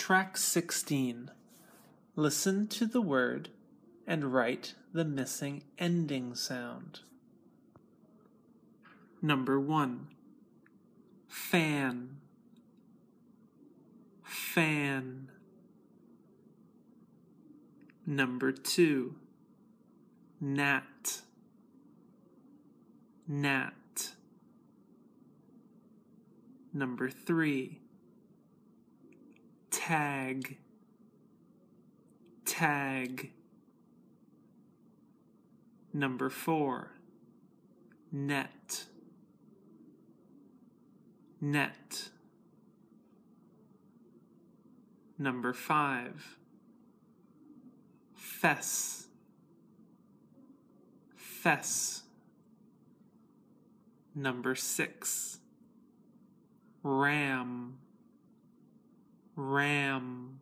Track 16. Listen to the word and write the missing ending sound. Number 1. Fan. Fan. Number 2. Gnat. Gnat. Number 3. Tag. Tag. Number 4. Net. Net. Number 5. Fess. Fess. Number 6. Ram. Ram.